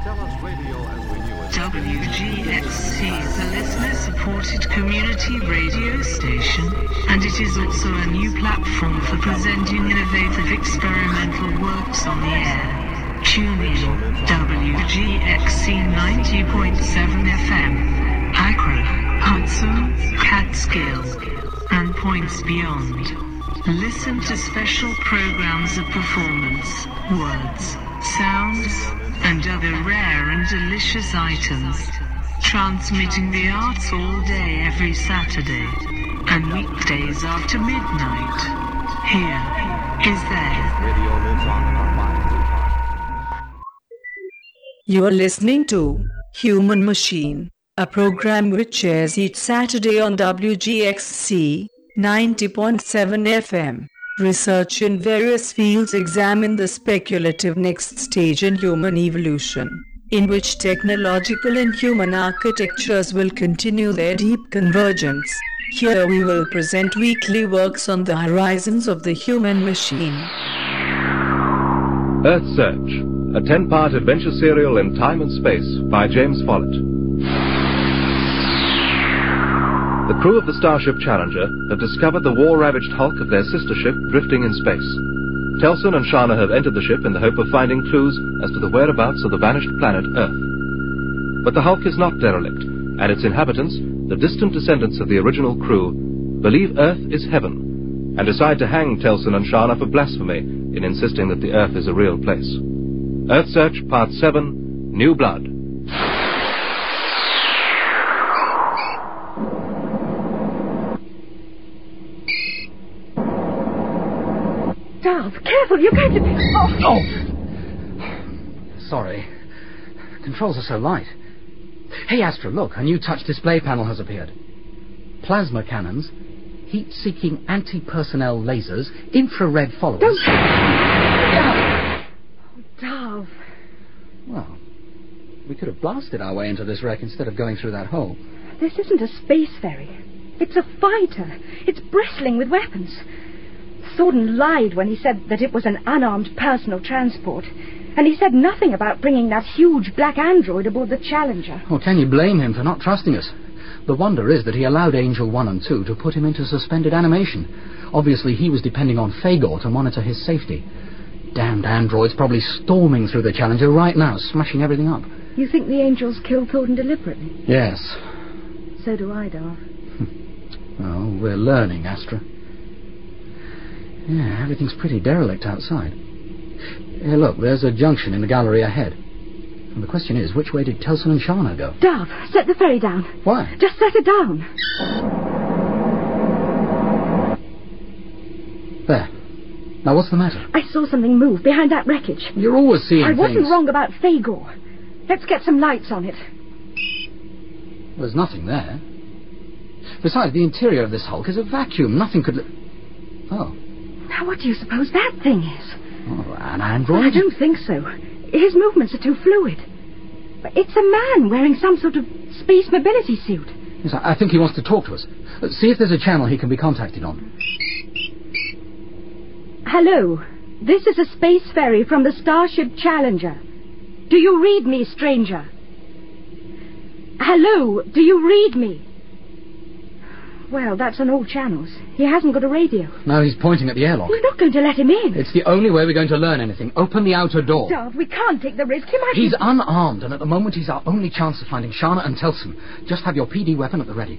Tell us radio as we knew it. WGXC is a listener-supported community radio station, and it is also a new platform for presenting innovative experimental works on the air. Tune in, WGXC 90.7 FM, Accra, Hudson, Catskill, and points beyond. Listen to special programs of performance, words, sounds, and other rare and delicious items. Transmitting the arts all day every Saturday, and weekdays after midnight. Here is there. Radio lives on in our minds and hearts. You are listening to Human Machine, a program which airs each Saturday on WGXC 90.7 FM. Research in various fields examine the speculative next stage in human evolution, in which technological and human architectures will continue their deep convergence. Here we will present weekly works on the horizons of the human machine. Earth Search, a 10-part adventure serial in time and space by James Follett. The crew of the Starship Challenger have discovered the war-ravaged hulk of their sister ship drifting in space. Telson and Shana have entered the ship in the hope of finding clues as to the whereabouts of the vanished planet Earth. But the hulk is not derelict, and its inhabitants, the distant descendants of the original crew, believe Earth is heaven, and decide to hang Telson and Shana for blasphemy in insisting that the Earth is a real place. Earth Search, Part 7, New Blood. Darth, careful, you're going to... Oh! Sorry. Controls are so light. Hey, Astra, look, a new touch display panel has appeared. Plasma cannons, heat-seeking anti-personnel lasers, infrared followers... Don't... Oh, Darth. Well, we could have blasted our way into this wreck instead of going through that hole. This isn't a space ferry. It's a fighter. It's bristling with weapons. Thornton lied when he said that it was an unarmed personal transport. And he said nothing about bringing that huge black android aboard the Challenger. Well, can you blame him for not trusting us? The wonder is that he allowed Angel 1 and 2 to put him into suspended animation. Obviously, he was depending on Fagor to monitor his safety. Damned android's probably storming through the Challenger right now, smashing everything up. You think the Angels killed Thornton deliberately? Yes. So do I, Darth. Well, we're learning, Astra. Yeah, everything's pretty derelict outside. Hey, look, there's a junction in the gallery ahead. And the question is, which way did Telson and Shana go? Darth, set the ferry down. Why? Just set it down. There. Now, what's the matter? I saw something move behind that wreckage. You're always seeing I wasn't things. wrong about Fagor. Let's get some lights on it. There's nothing there. Besides, the interior of this hulk is a vacuum. Nothing could... Oh. Now, what do you suppose that thing is? Oh, an android? I don't think so. His movements are too fluid. But it's a man wearing some sort of space mobility suit. Yes, I think he wants to talk to us. See if there's a channel he can be contacted on. Hello. This is a space ferry from the Starship Challenger. Do you read me, stranger? Hello, do you read me? Well, that's on all channels. He hasn't got a radio. No, he's pointing at the airlock. We're not going to let him in. It's the only way we're going to learn anything. Open the outer door. Darth, we can't take the risk. He might... He's unarmed, and at the moment he's our only chance of finding Shana and Telson. Just have your PD weapon at the ready.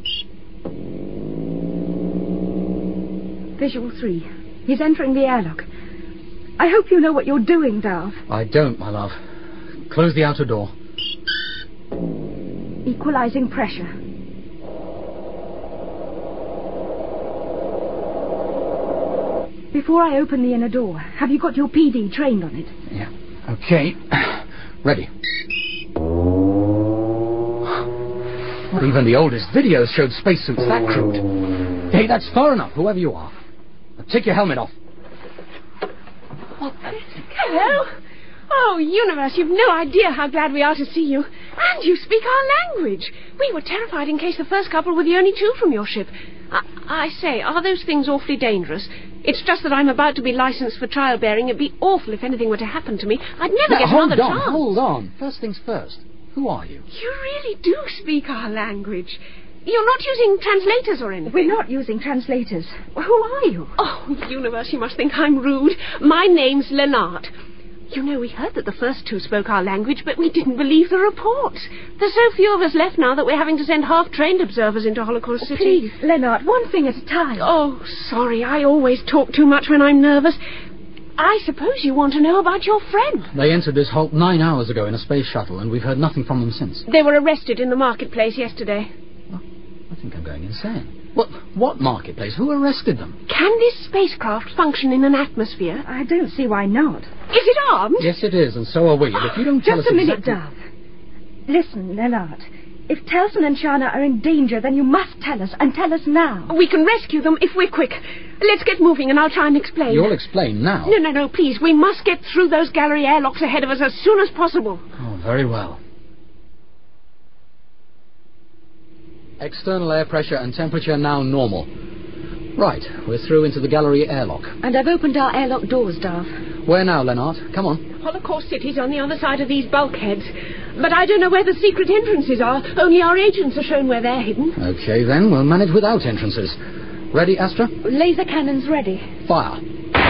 Visual 3. He's entering the airlock. I hope you know what you're doing, Darth. I don't, my love. Close the outer door. Equalizing pressure. Before I open the inner door, have you got your PD trained on it? Yeah. Okay. Ready. Not even the oldest videos showed spacesuits that crude. Hey, that's far enough, whoever you are. Now take your helmet off. Hello? Oh, Universe, you've no idea how glad we are to see you. And you speak our language. We were terrified in case the first couple were the only two from your ship. I say, are those things awfully dangerous? It's just that I'm about to be licensed for childbearing. It'd be awful if anything were to happen to me. I'd never get another chance. Hold on. First things first. Who are you? You really do speak our language. You're not using translators or anything? We're not using translators. Who are you? Oh, Universe, you must think I'm rude. My name's Lenart. You know, we heard that the first two spoke our language, but we didn't believe the reports. There's so few of us left now that we're having to send half-trained observers into Holocaust City. Please, Lenart, one thing at a time. Oh, sorry, I always talk too much when I'm nervous. I suppose you want to know about your friend. They entered this Hulk 9 hours ago in a space shuttle, and we've heard nothing from them since. They were arrested in the marketplace yesterday. I think I'm going insane. What marketplace? Who arrested them? Can this spacecraft function in an atmosphere? I don't see why not. Is it armed? Yes, it is, and so are we. And if you don't tell us Just a minute, exactly... Dove. Listen, Lenart. If Telson and Shana are in danger, then you must tell us, and tell us now. We can rescue them if we're quick. Let's get moving and I'll try and explain. You'll explain now? No, please. We must get through those gallery airlocks ahead of us as soon as possible. Oh, very well. External air pressure and temperature now normal. Right, we're through into the gallery airlock. And I've opened our airlock doors, Dove. Where now, Lenart? Come on. Holocaust City's on the other side of these bulkheads. But I don't know where the secret entrances are. Only our agents are shown where they're hidden. Okay, then. We'll manage without entrances. Ready, Astra? Laser cannons ready. Fire.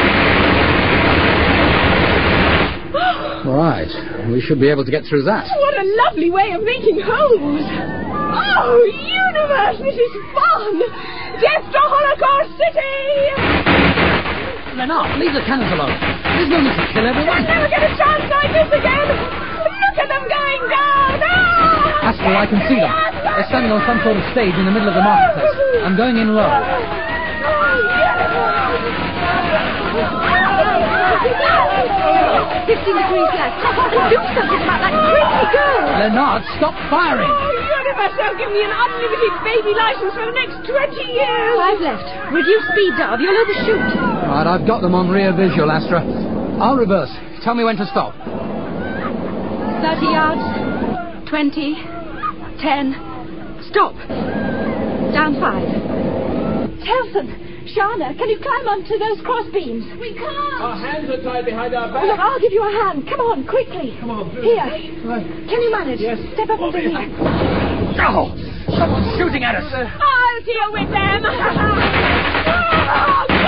Right. We should be able to get through that. What a lovely way of making homes. Oh, Universe, this is fun. Death to Holocaust City! Lenart, leave the cannons alone. There's no need to kill everyone. I'll never get a chance like this again. Look at them going down. Ah! Astra, I can see them. They're standing on some sort of stage in the middle of the marketplace. I'm going in low. 15 degrees left. Do something about that crazy girl. Lenart, stop firing. Universe, they'll give me an unlimited baby license for the next 20 years. 5 left. Reduce speed, Dove. You'll overshoot. Right, I've got them on rear visual, Astra. I'll reverse. Tell me when to stop. 30 yards. 20. 10. Stop. Down 5. Telson. Shana, can you climb onto those cross beams? We can't. Our hands are tied behind our backs. Look, I'll give you a hand. Come on, quickly. Come on, please. Here. Can you manage? Yes. Step up and bring me. Oh! Someone's shooting at us! I'll deal with them. Oh,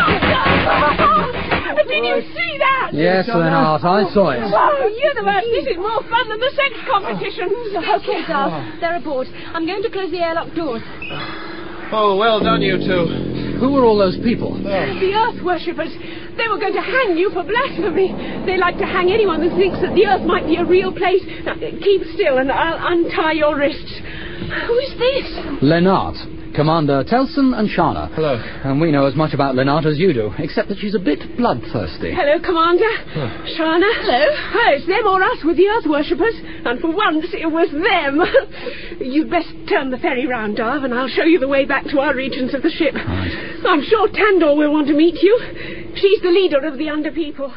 God. Did you see that? Yes, Lenart, I saw it. Oh, Universe, this is more fun than the sex competition. Okay, Dove. They're aboard. I'm going to close the airlock doors. Oh, well done, you two. Who were all those people? The Earth worshippers. They were going to hang you for blasphemy. They like to hang anyone who thinks that the Earth might be a real place. Now, keep still and I'll untie your wrists. Who is this? Lenart. Commander Telson and Shana. Hello. And we know as much about Lenart as you do, except that she's a bit bloodthirsty. Hello, Commander. Shana. Hello. Oh, it's them or us with the Earth worshippers. And for once, it was them. You'd best turn the ferry round, Dove, and I'll show you the way back to our regions of the ship. Right. I'm sure Tandor will want to meet you. She's the leader of the Underpeople.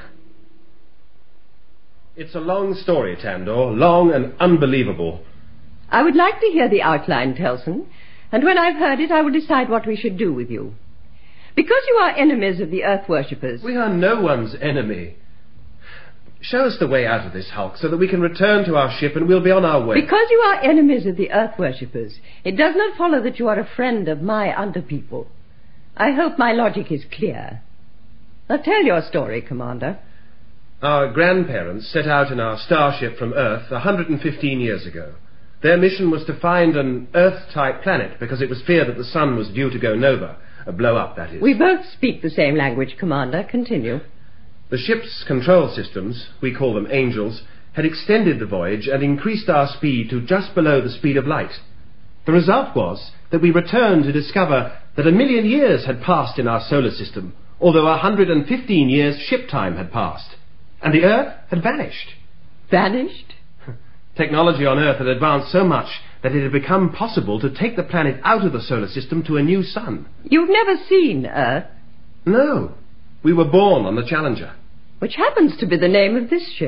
It's a long story, Tandor. Long and unbelievable. I would like to hear the outline, Telson. And when I've heard it, I will decide what we should do with you. Because you are enemies of the Earth worshippers... We are no one's enemy. Show us the way out of this hulk so that we can return to our ship and we'll be on our way. Because you are enemies of the Earth worshippers, it does not follow that you are a friend of my underpeople. I hope my logic is clear. Now tell your story, Commander. Our grandparents set out in our starship from Earth 115 years ago. Their mission was to find an Earth-type planet because it was feared that the sun was due to go nova, a blow-up, that is. We both speak the same language, Commander. Continue. The ship's control systems, we call them angels, had extended the voyage and increased our speed to just below the speed of light. The result was that we returned to discover that 1 million years had passed in our solar system, although 115 years ship time had passed, and the Earth had vanished. Vanished? Technology on Earth had advanced so much that it had become possible to take the planet out of the solar system to a new sun. You've never seen Earth? No. We were born on the Challenger. Which happens to be the name of this ship.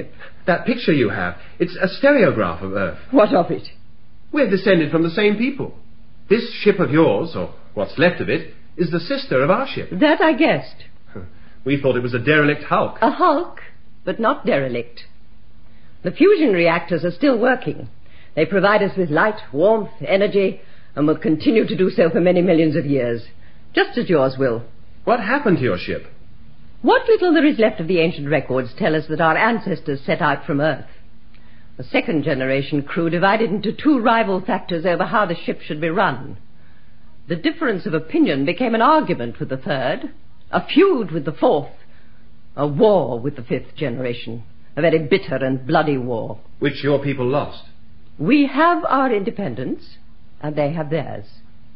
That picture you have, it's a stereograph of Earth. What of it? We're descended from the same people. This ship of yours, or what's left of it, is the sister of our ship. That I guessed. We thought it was a derelict hulk. A hulk, but not derelict. The fusion reactors are still working. They provide us with light, warmth, energy, and will continue to do so for many millions of years, just as yours will. What happened to your ship? What little there is left of the ancient records tell us that our ancestors set out from Earth. The second-generation crew divided into two rival factors over how the ship should be run. The difference of opinion became an argument with the third, a feud with the fourth, a war with the fifth generation, a very bitter and bloody war. Which your people lost. We have our independence, and they have theirs.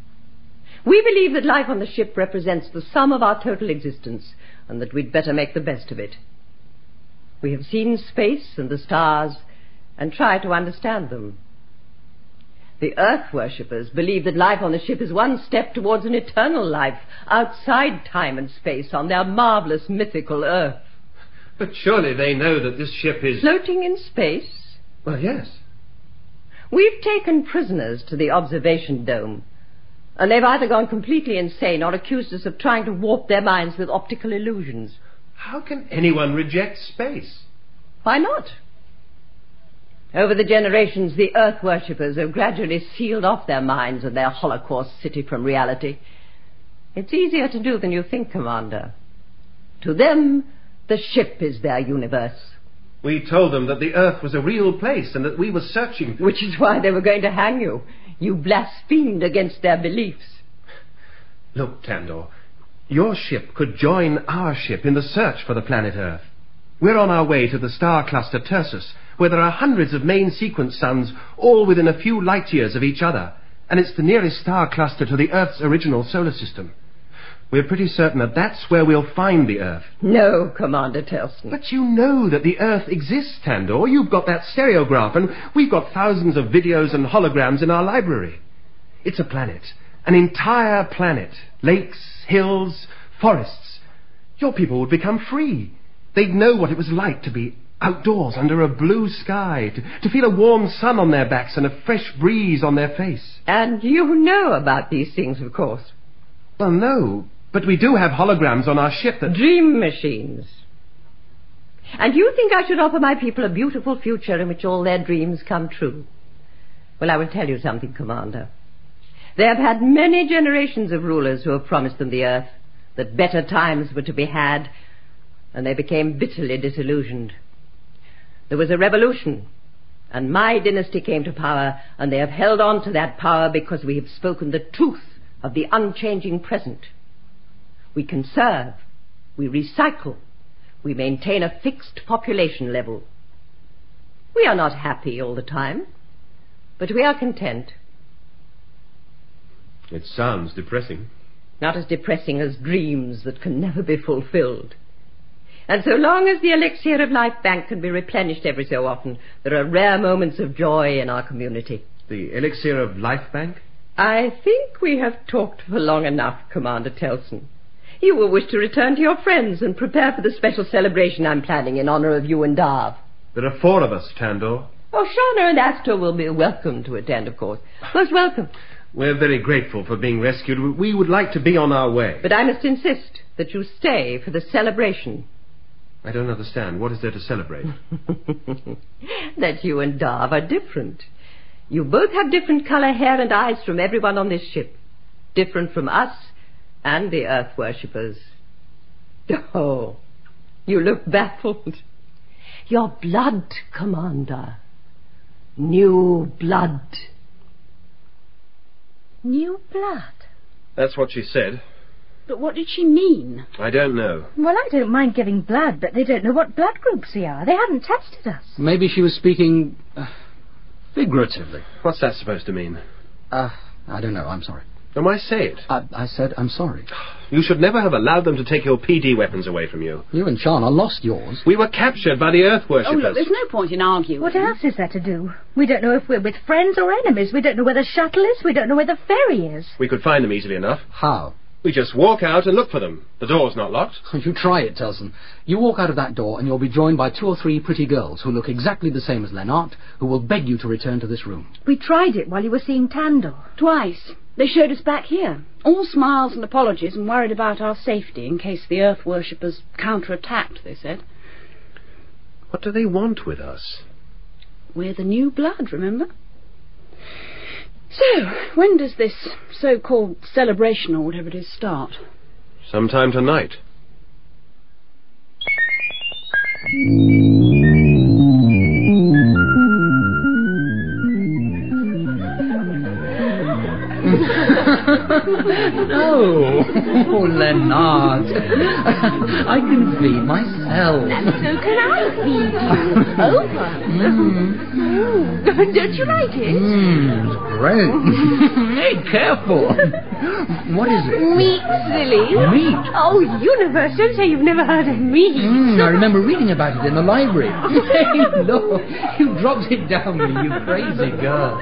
We believe that life on the ship represents the sum of our total existence, and that we'd better make the best of it. We have seen space and the stars, and try to understand them. The Earth worshippers believe that life on the ship is one step towards an eternal life outside time and space on their marvelous mythical Earth. But surely they know that this ship is... Floating in space? Well, yes. We've taken prisoners to the observation dome, and they've either gone completely insane or accused us of trying to warp their minds with optical illusions. How can anyone reject space? Why not? Over the generations, the Earth worshippers have gradually sealed off their minds and their Holocaust city from reality. It's easier to do than you think, Commander. To them, the ship is their universe. We told them that the Earth was a real place and that we were searching... Which is why they were going to hang you. You blasphemed against their beliefs. Look, Tandor, your ship could join our ship in the search for the planet Earth. We're on our way to the star cluster Tursus, where there are hundreds of main sequence suns, all within a few light years of each other, and it's the nearest star cluster to the Earth's original solar system. We're pretty certain that that's where we'll find the Earth. No, Commander Telston. But you know that the Earth exists, Tandor. You've got that stereograph, and we've got thousands of videos and holograms in our library. It's a planet. An entire planet. Lakes, hills, forests. Your people would become free. They'd know what it was like to be outdoors under a blue sky, to feel a warm sun on their backs and a fresh breeze on their face. And you know about these things, of course. Well, no, but we do have holograms on our ship that... Dream machines. And you think I should offer my people a beautiful future in which all their dreams come true? Well, I will tell you something, Commander. They have had many generations of rulers who have promised them the Earth, that better times were to be had, and they became bitterly disillusioned. There was a revolution, and my dynasty came to power, and they have held on to that power because we have spoken the truth of the unchanging present. We conserve, we recycle, we maintain a fixed population level. We are not happy all the time, but we are content. It sounds depressing. Not as depressing as dreams that can never be fulfilled. And so long as the elixir of life bank can be replenished every so often, there are rare moments of joy in our community. The elixir of life bank? I think we have talked for long enough, Commander Telston. You will wish to return to your friends and prepare for the special celebration I'm planning in honor of you and Darv. There are 4 of us, Tandor. Oh, Shana and Astor will be welcome to attend, of course. Most welcome. We're very grateful for being rescued. We would like to be on our way. But I must insist that you stay for the celebration. I don't understand. What is there to celebrate? That you and Darv are different. You both have different color hair and eyes from everyone on this ship. Different from us and the Earth worshippers. Oh, you look baffled. Your blood, Commander. New blood. New blood? That's what she said. But what did she mean? I don't know. Well, I don't mind giving blood, but they don't know what blood groups we are. They haven't tested us. Maybe she was speaking figuratively. What's that supposed to mean? I don't know. I'm sorry. Then why say it? I said I'm sorry. You should never have allowed them to take your PD weapons away from you. You and Shana lost yours. We were captured by the Earth worshippers. Oh, look, there's no point in arguing. What else is there to do? We don't know if we're with friends or enemies. We don't know where the shuttle is. We don't know where the ferry is. We could find them easily enough. How? We just walk out and look for them. The door's not locked. You try it, Telson. You walk out of that door and you'll be joined by 2 or 3 pretty girls who look exactly the same as Lennart, who will beg you to return to this room. We tried it while you were seeing Tandor. Twice. They showed us back here. All smiles and apologies and worried about our safety in case the Earth worshippers counter-attacked, they said. What do they want with us? We're the new blood, remember? So, when does this so-called celebration or whatever it is start? Sometime tonight. Oh, Lennart. I can feed myself. And so can I feed you. Over. Don't you like it? It's great. Hey, careful. What is it? Meat, silly. Meat? Oh, universe, don't say you've never heard of meat. I remember reading about it in the library. Hey, look, you dropped it down me, you crazy girl.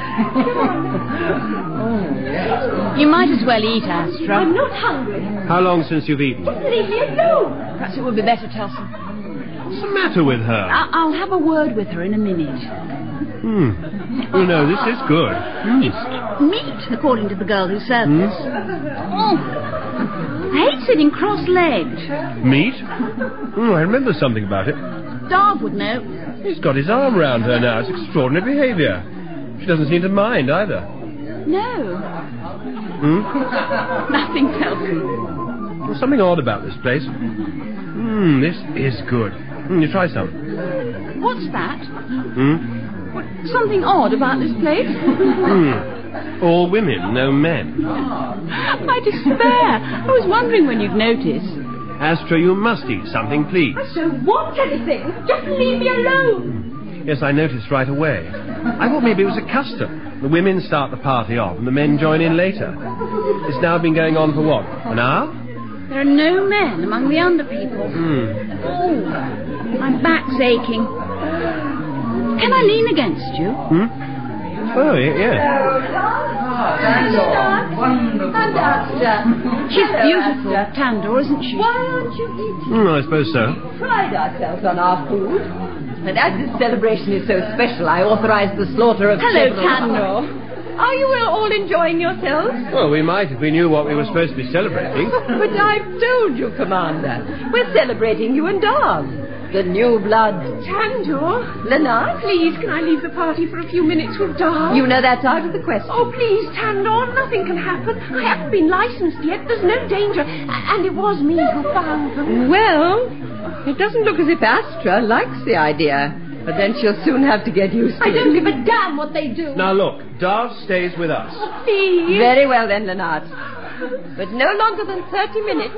Oh, yes. You might as well eat, Astra. I'm not hungry. How long since you've eaten? Just leave me alone. Perhaps it would be better, Telson. What's the matter with her? I'll have a word with her in a minute. Oh, no, this is good. It's meat, according to the girl who served us. Oh, I hate sitting cross-legged. Meat? I remember something about it. Darv would know. He's got his arm round her now. It's extraordinary behaviour. She doesn't seem to mind either. No. Nothing, Telson. There's something odd about this place. This is good. You try some. What's that? Something odd about this place? All women, no men. I despair. I was wondering when you'd notice. Astra, you must eat something, please. I don't want anything. Just leave me alone. Yes, I noticed right away. I thought maybe it was a custom. The women start the party off and the men join in later. It's now been going on for what, an hour? There are no men among the under people. Oh, my back's aching. Can I lean against you? Oh, yeah. She's beautiful, Tandor, isn't she? Why aren't you eating? I suppose so. We pride ourselves on our food. And as this celebration is so special, I authorize the slaughter of Hello, several... Tandor. Are you all enjoying yourselves? Well, we might if we knew what we were supposed to be celebrating. But I've told you, Commander. We're celebrating you and Darv. The new blood. Tandor. Lennart? Please, can I leave the party for a few minutes with Darv? You know that's out of the question. Oh, please, Tandor, nothing can happen. I haven't been licensed yet. There's no danger. And it was me who found them. Well, it doesn't look as if Astra likes the idea. But then she'll soon have to get used to it. I don't give a damn what they do. Now, look, Darv stays with us. Oh, please. Very well then, Lennart. But no longer than 30 minutes.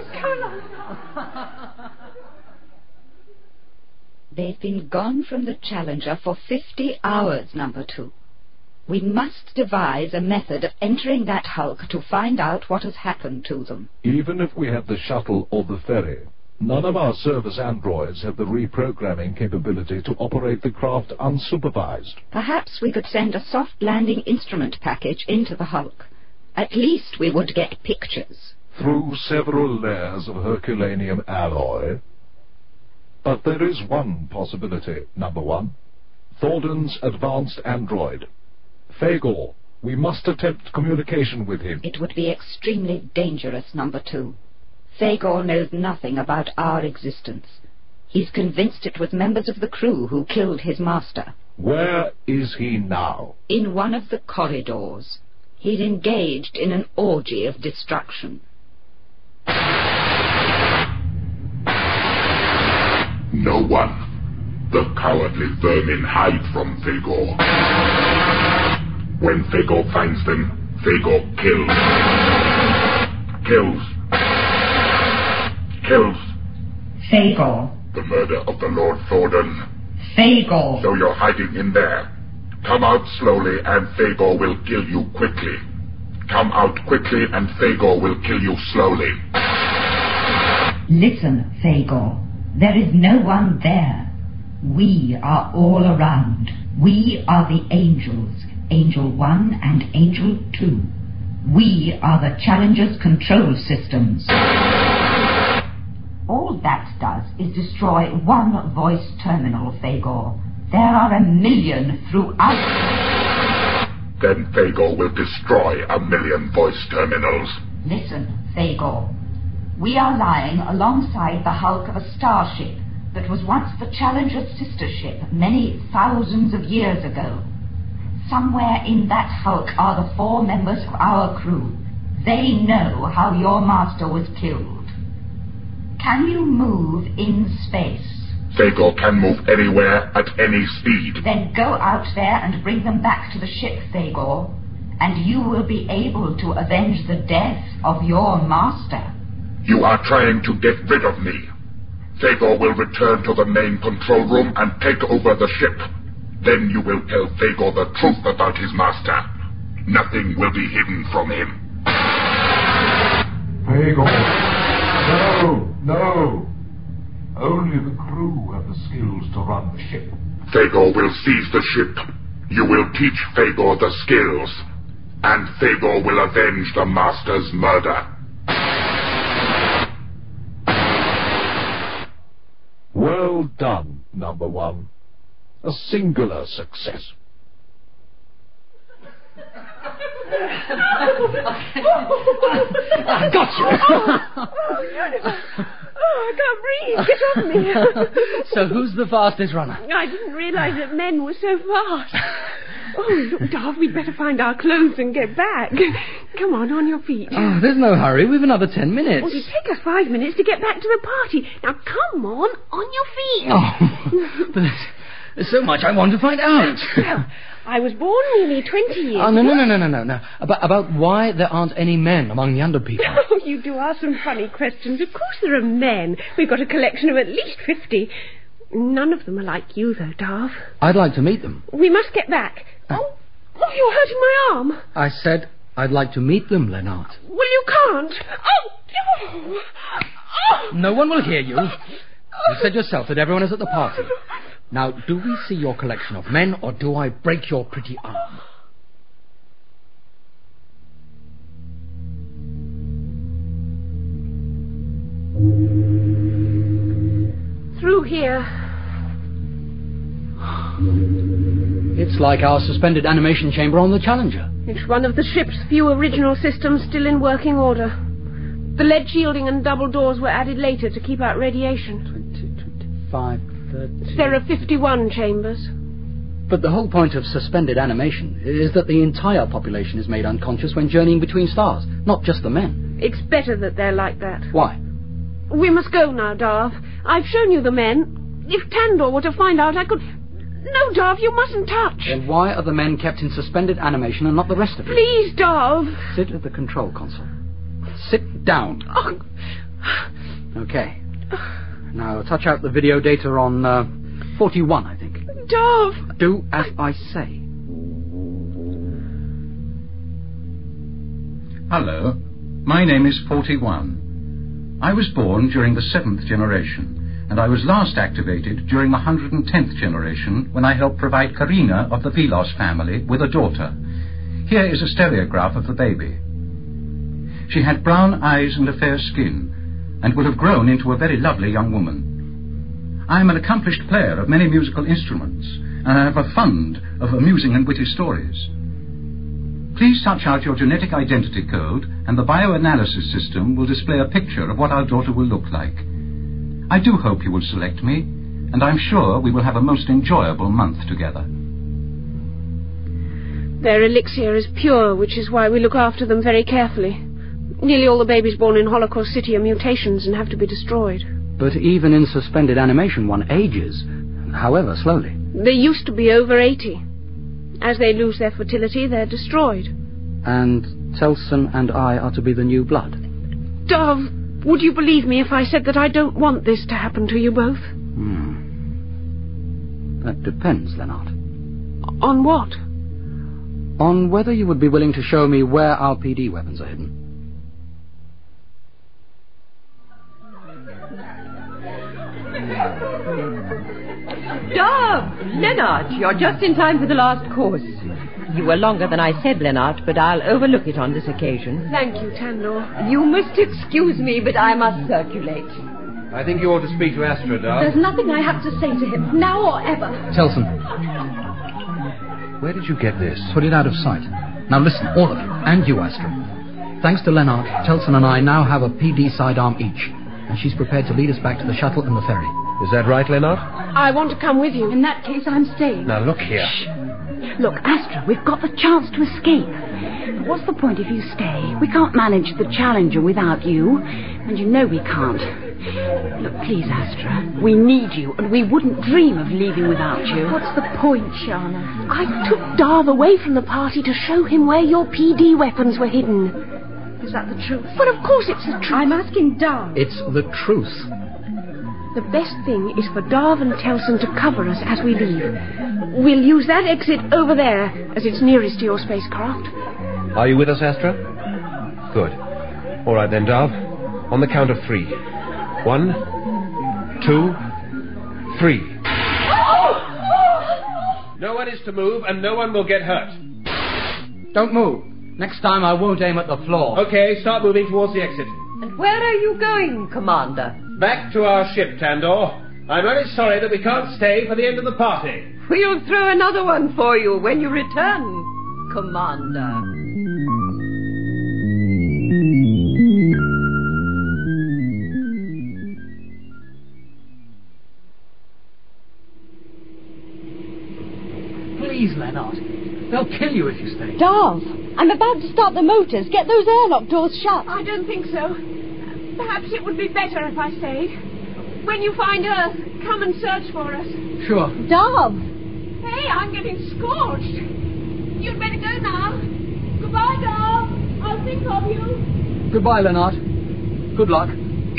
They've been gone from the Challenger for 50 hours, Number 2. We must devise a method of entering that hulk to find out what has happened to them. Even if we have the shuttle or the ferry, none of our service androids have the reprogramming capability to operate the craft unsupervised. Perhaps we could send a soft landing instrument package into the hulk. At least we would get pictures. Through several layers of Herculaneum alloy. But there is one possibility, Number 1. Thornton's advanced android. Fagor, we must attempt communication with him. It would be extremely dangerous, Number 2. Fagor knows nothing about our existence. He's convinced it was members of the crew who killed his master. Where is he now? In one of the corridors. He's engaged in an orgy of destruction. No one. The cowardly vermin hide from Fagor. When Fagor finds them, Fagor kills. Fagor. The murder of the Lord Thornton. Fagor. So you're hiding in there. Come out slowly and Fagor will kill you quickly. Come out quickly and Fagor will kill you slowly. Listen, Fagor. There is no one there. We are all around. We are the angels. Angel 1 and Angel 2. We are the Challenger's control systems. All that does is destroy one voice terminal, Fagor. There are 1 million throughout. Then Fagor will destroy 1 million voice terminals. Listen, Fagor. We are lying alongside the hulk of a starship that was once the Challenger's sister ship many thousands of years ago. Somewhere in that hulk are the 4 members of our crew. They know how your master was killed. Can you move in space? Fagor can move anywhere at any speed. Then go out there and bring them back to the ship, Fagor, and you will be able to avenge the death of your master. You are trying to get rid of me. Fagor will return to the main control room and take over the ship. Then you will tell Fagor the truth about his master. Nothing will be hidden from him. Fagor! No! Only the crew have the skills to run the ship. Fagor will seize the ship. You will teach Fagor the skills. And Fagor will avenge the master's murder. Well done, number 1. A singular success. I got you! I can't breathe. Get off me. So who's the fastest runner? I didn't realise that men were so fast. Oh, look, Darth, we'd better find our clothes and get back. Come on your feet. Oh, there's no hurry. We've another 10 minutes. Well, it'll take us 5 minutes to get back to the party. Now, come on your feet. Oh, but there's so much I want to find out. Well, I was born nearly 20 years ago. Oh, no. About why there aren't any men among the under people. Oh, you do ask some funny questions. Of course there are men. We've got a collection of at least 50. None of them are like you, though, Darth. I'd like to meet them. We must get back. Oh, you're hurting my arm. I said I'd like to meet them, Lennart. Well, you can't. Oh. No one will hear you. You said yourself that everyone is at the party. Now, do we see your collection of men, or do I break your pretty arm? Through here. It's like our suspended animation chamber on the Challenger. It's one of the ship's few original systems still in working order. The lead shielding and double doors were added later to keep out radiation. 20, 25, 30... There are 51 chambers. But the whole point of suspended animation is that the entire population is made unconscious when journeying between stars, not just the men. It's better that they're like that. Why? We must go now, Darth. I've shown you the men. If Tandor were to find out, I could... No, Darth, you mustn't touch. Then why are the men kept in suspended animation and not the rest of you? Please, Darth. Sit at the control console. Sit down. Oh. Okay. Now, touch out the video data on 41, I think. Darth! Do as I say. Hello. My name is 41. I was born during the 7th generation, and I was last activated during the 110th generation when I helped provide Karina of the Velos family with a daughter. Here is a stereograph of the baby. She had brown eyes and a fair skin, and would have grown into a very lovely young woman. I am an accomplished player of many musical instruments, and I have a fund of amusing and witty stories. Please touch out your genetic identity code, and the bioanalysis system will display a picture of what our daughter will look like. I do hope you will select me, and I'm sure we will have a most enjoyable month together. Their elixir is pure, which is why we look after them very carefully. Nearly all the babies born in Holocaust City are mutations and have to be destroyed. But even in suspended animation, one ages, however slowly. They used to be over 80. As they lose their fertility, they're destroyed. And Telson and I are to be the new blood. Dove, would you believe me if I said that I don't want this to happen to you both? That depends, Lennart. On what? On whether you would be willing to show me where our PD weapons are hidden. Dove! Lennart, you're just in time for the last course. You were longer than I said, Lennart, but I'll overlook it on this occasion. Thank you, Tandor. You must excuse me, but I must circulate. I think you ought to speak to Astra, Dove. There's nothing I have to say to him, now or ever. Telson, Where did you get this? put it out of sight. Now listen, all of you, and you, Astra. Thanks to Lennart, Telson and I now have a PD sidearm each, and she's prepared to lead us back to the shuttle and the ferry. Is that right, Lennart? I want to come with you. In that case, I'm staying. Now, look here. Look, Astra, we've got the chance to escape. But what's the point if you stay? We can't manage the Challenger without you, and you know we can't. Look, please, Astra, we need you, and we wouldn't dream of leaving without you. What's the point, Shana? I took Darv away from the party to show him where your PD weapons were hidden. Is that the truth? But of course it's the truth. I'm asking Darv. It's the truth. The best thing is for Darv and Telson to cover us as we leave. We'll use that exit over there, as it's nearest to your spacecraft. Are you with us, Astra? Good. All right then, Dove. On the count of 3. 1, 2, 3. No one is to move, and no one will get hurt. Don't move. Next time I won't aim at the floor. Okay, start moving towards the exit. And where are you going, Commander? Back to our ship, Tandor. I'm very sorry that we can't stay for the end of the party. We'll throw another one for you when you return, Commander. Please, Lennart. They'll kill you if you stay. Darv, I'm about to start the motors. Get those airlock doors shut. I don't think so. Perhaps it would be better if I stayed. When you find Earth, come and search for us. Sure. Darv! Hey, I'm getting scorched. You'd better go now. Goodbye, Darv. I'll think of you. Goodbye, Lennart. Good luck.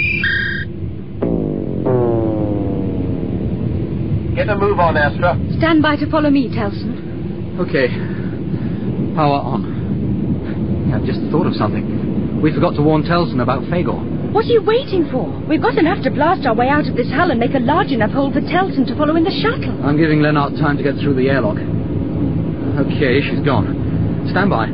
Get a move on, Astra. Stand by to follow me, Telson. Okay. Power on. I've just thought of something. We forgot to warn Telson about Fagor. What are you waiting for? We've got enough to blast our way out of this hull and make a large enough hole for Telson to follow in the shuttle. I'm giving Lennart time to get through the airlock. Okay, she's gone. Stand by.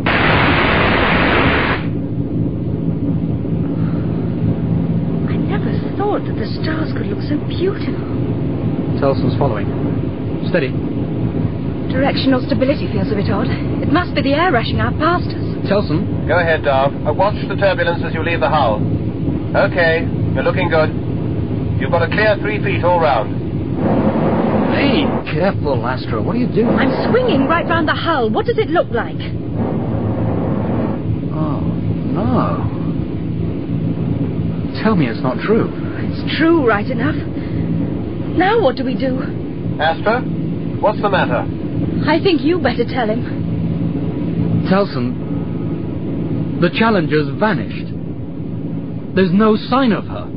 I never thought that the stars could look so beautiful. Telson's following. Steady. Directional stability feels a bit odd. It must be the air rushing out past us. Telson? Go ahead, Darv. Watch the turbulence as you leave the hull. Okay, you're looking good. You've got a clear 3 feet all round. Hey, careful, Astra. What are you doing? I'm swinging right round the hull. What does it look like? Oh, no. Tell me it's not true. It's true, right enough. Now what do we do? Astra, what's the matter? I think you better tell him. Telson, the Challenger's vanished. There's no sign of her.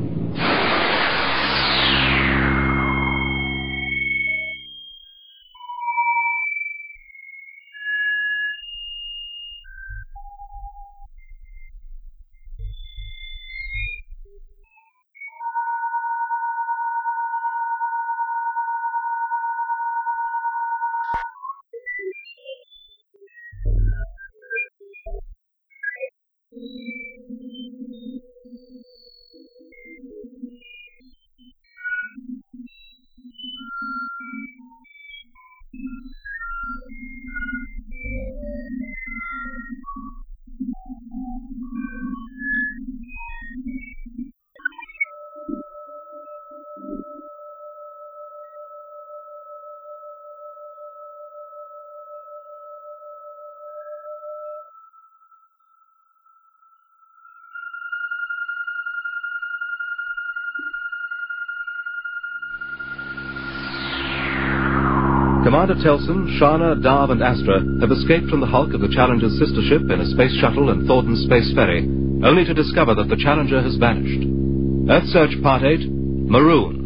Commander Telson, Shana, Darv, and Astra have escaped from the hulk of the Challenger's sister ship in a space shuttle and Thornton's space ferry, only to discover that the Challenger has vanished. Earth Search Part 8, Marooned.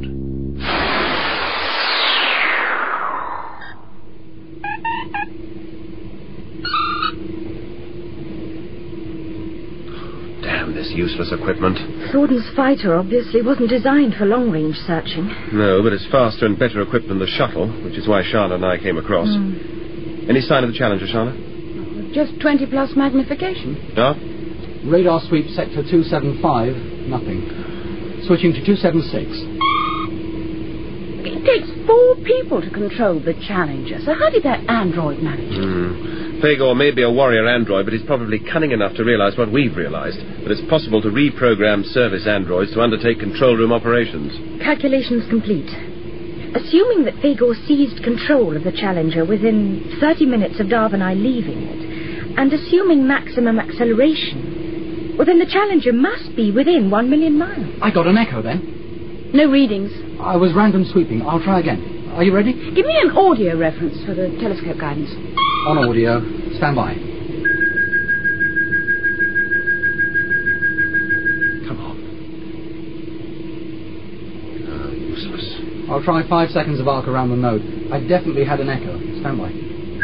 Damn this useless equipment. Thornton's fighter obviously wasn't designed for long-range searching. No, but it's faster and better equipped than the shuttle, which is why Shana and I came across. Any sign of the Challenger, Shana? Just 20 plus magnification. No? Radar sweep sector 275, nothing. Switching to 276. It takes 4 people to control the Challenger, so how did that android manage it? Fagor may be a warrior android, but he's probably cunning enough to realize what we've realized, that it's possible to reprogram service androids to undertake control room operations. Calculations complete. Assuming that Fagor seized control of the Challenger within 30 minutes of Darv and I leaving it, and assuming maximum acceleration, well, then the Challenger must be within 1 million miles. I got an echo then. No readings. I was random sweeping. I'll try again. Are you ready? Give me an audio reference for the telescope guidance. On audio. Stand by. Come on. Useless. I'll try 5 seconds of arc around the node. I definitely had an echo. Stand by.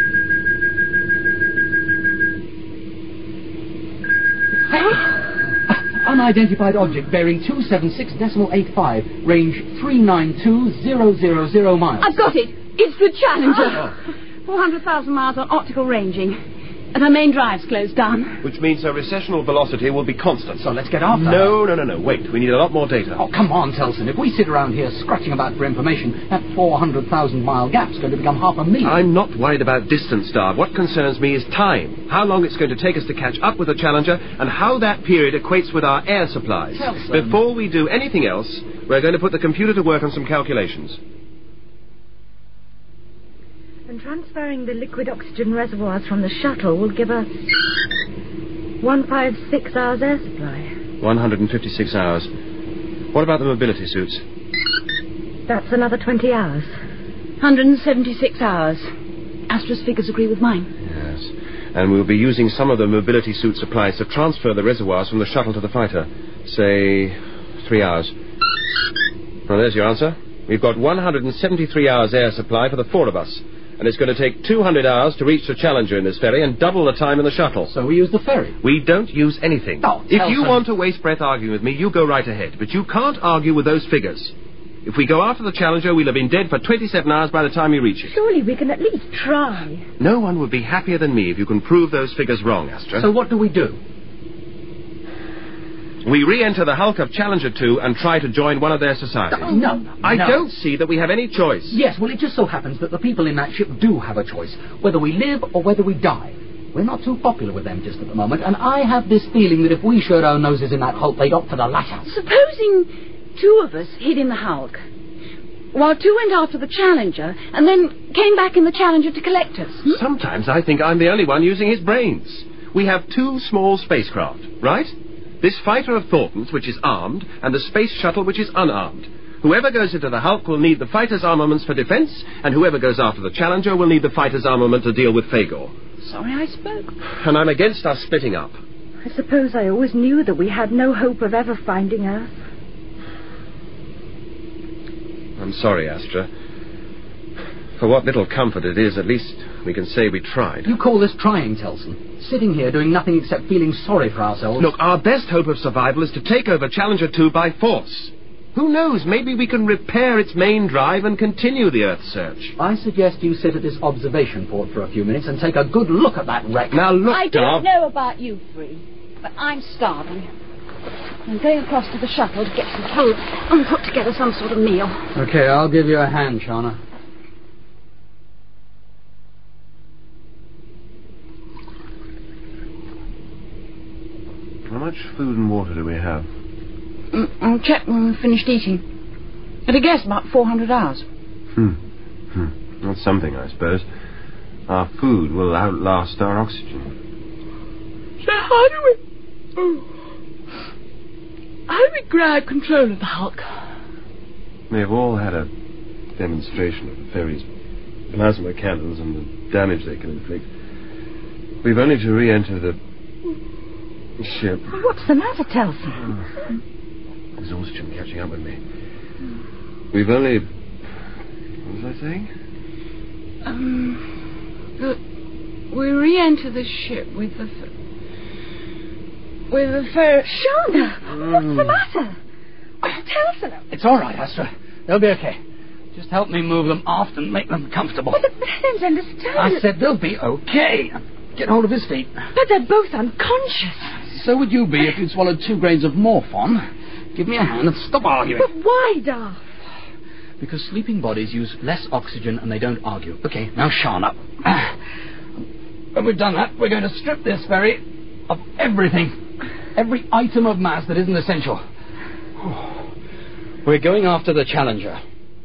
Unidentified object bearing 276.85, range 392,000 miles. I've got it. It's the Challenger. 400,000 miles on optical ranging. And her main drive's closed down. Which means her recessional velocity will be constant. So let's get after her. No. Wait, we need a lot more data. Oh, come on, Telson. If we sit around here scratching about for information, that 400,000-mile gap's going to become 500,000. I'm not worried about distance, Darv. What concerns me is time. How long it's going to take us to catch up with the Challenger, and how that period equates with our air supplies. Telson. Before we do anything else, we're going to put the computer to work on some calculations. And transferring the liquid oxygen reservoirs from the shuttle will give us 156 hours air supply. 156 hours. What about the mobility suits? That's another 20 hours. 176 hours. Astra's figures agree with mine. Yes. And we'll be using some of the mobility suit supplies to transfer the reservoirs from the shuttle to the fighter. Say, 3 hours. Well, there's your answer. We've got 173 hours air supply for the 4 of us. And it's going to take 200 hours to reach the Challenger in this ferry and double the time in the shuttle. So we use the ferry? We don't use anything. Oh, if you want to waste breath arguing with me, you go right ahead. But you can't argue with those figures. If we go after the Challenger, we'll have been dead for 27 hours by the time we reach it. Surely we can at least try. No one would be happier than me if you can prove those figures wrong, Astra. So what do we do? We re-enter the hulk of Challenger 2 and try to join one of their societies. No. I don't see that we have any choice. Yes, well, it just so happens that the people in that ship do have a choice, whether we live or whether we die. We're not too popular with them just at the moment, and I have this feeling that if we showed our noses in that hulk, they'd opt for the latter. Supposing 2 of us hid in the hulk, while 2 went after the Challenger, and then came back in the Challenger to collect us. Sometimes I think I'm the only one using his brains. We have 2 small spacecraft, right? This fighter of Thornton's, which is armed, and the space shuttle, which is unarmed. Whoever goes into the hulk will need the fighter's armaments for defense, and whoever goes after the Challenger will need the fighter's armament to deal with Fagor. Sorry I spoke. And I'm against us splitting up. I suppose I always knew that we had no hope of ever finding Earth. I'm sorry, Astra. For what little comfort it is, at least we can say we tried. You call this trying, Telson? Sitting here doing nothing except feeling sorry for ourselves. Look, our best hope of survival is to take over Challenger 2 by force. Who knows, maybe we can repair its main drive and continue the Earth search. I suggest you sit at this observation port for a few minutes and take a good look at that wreck. Now look, I don't know about you 3, but I'm starving. I'm going across to the shuttle to get some food and put together some sort of meal. Okay, I'll give you a hand, Shana. How much food and water do we have? I'll check when we've finished eating. At a guess, about 400 hours. That's something, I suppose. Our food will outlast our oxygen. So how do we grab control of the hulk? They've all had a demonstration of the ferry's plasma cannons and the damage they can inflict. We've only to re-enter the ship. What's the matter, Telson? Exhaustion catching up with me. We've only... What was I saying? We re-enter the ship with the ferry. Shana, what's the matter? Oh, Telson. It's all right, Astra. They'll be okay. Just help me move them aft and make them comfortable. But I don't understand. I said they'll be okay. Get hold of his feet. But they're both unconscious. So would you be if you'd swallowed 2 grains of morphon. Give me a hand and stop arguing. But why, Darth? Because sleeping bodies use less oxygen and they don't argue. Okay, now Shana. When we've done that, we're going to strip this ferry of everything. Every item of mass that isn't essential. We're going after the Challenger.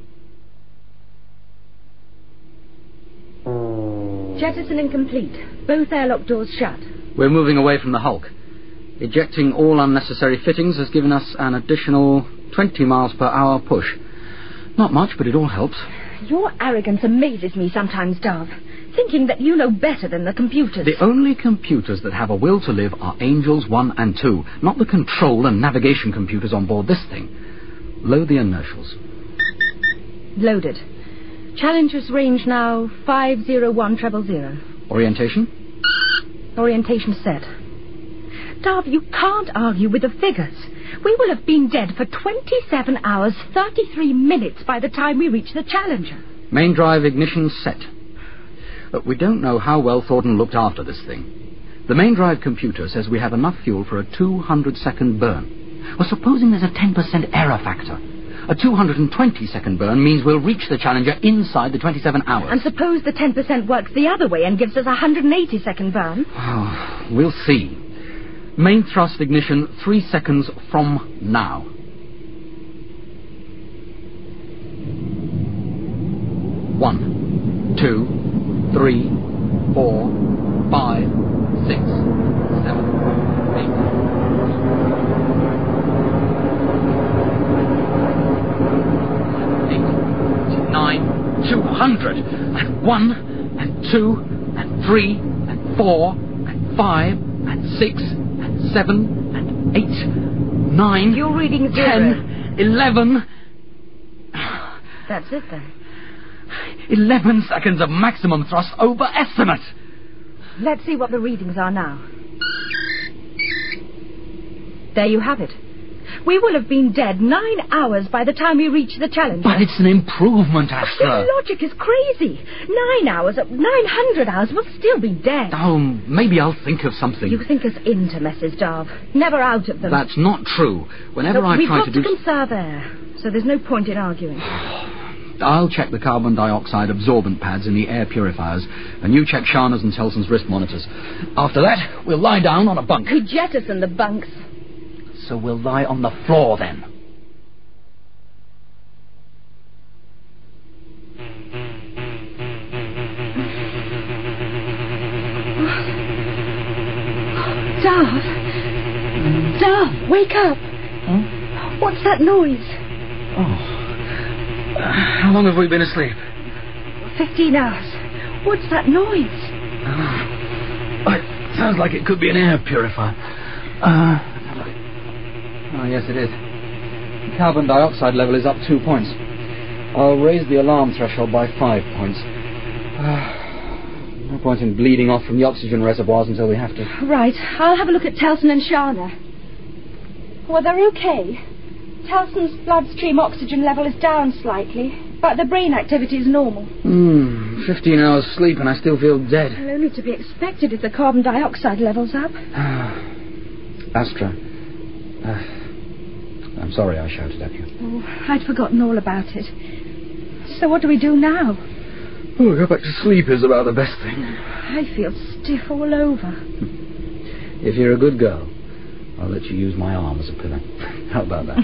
Jettison incomplete. Both airlock doors shut. We're moving away from the Hulk. Ejecting all unnecessary fittings has given us an additional 20 miles per hour push. Not much, but it all helps. Your arrogance amazes me sometimes, Darth. Thinking that you know better than the computers. The only computers that have a will to live are Angels 1 and 2, not the control and navigation computers on board this thing. Load the inertials. Loaded. Challenger's range now 50100. Orientation? Orientation set. Darth, you can't argue with the figures. We will have been dead for 27 hours, 33 minutes by the time we reach the Challenger. Main drive ignition set. But we don't know how well Thornton looked after this thing. The main drive computer says we have enough fuel for a 200-second burn. Well, supposing there's a 10% error factor. A 220-second burn means we'll reach the Challenger inside the 27 hours. And suppose the 10% works the other way and gives us a 180-second burn? Oh, we'll see. Main thrust ignition 3 seconds from now. 1, 2, 3, 4, 5, 6, 7, 8. 200, and 1, and 2, and 3, and 4, and 5, and 6, and 7, and 8, 9, You're reading 10, 11. That's it then. 11 seconds of maximum thrust over estimate. Let's see what the readings are now. There you have it. We will have been dead 9 hours by the time we reach the Challenger. But it's an improvement, Astra. Your logic is crazy. 9 hours, 900 hours, we'll still be dead. Oh, maybe I'll think of something. You think us into messes, Darth. Never out of them. That's not true. Whenever I try to do... We've got to conserve air, so there's no point in arguing. I'll check the carbon dioxide absorbent pads in the air purifiers, and you check Shana's and Telson's wrist monitors. After that, we'll lie down on a bunk. We jettison the bunks. So we'll lie on the floor, then. Darth, wake up. Huh? What's that noise? Oh. How long have we been asleep? 15 hours. What's that noise? It sounds like it could be an air purifier. Oh, yes, it is. The carbon dioxide level is up 2 points. I'll raise the alarm threshold by 5 points. No point in bleeding off from the oxygen reservoirs until we have to. Right. I'll have a look at Telson and Shana. Well, they're okay. Telson's bloodstream oxygen level is down slightly, but the brain activity is normal. 15 hours sleep and I still feel dead. Well, only to be expected if the carbon dioxide level's up. Astra. I'm sorry I shouted at you. Oh, I'd forgotten all about it. So what do we do now? Oh, go back to sleep is about the best thing. I feel stiff all over. If you're a good girl, I'll let you use my arm as a pillow. How about that?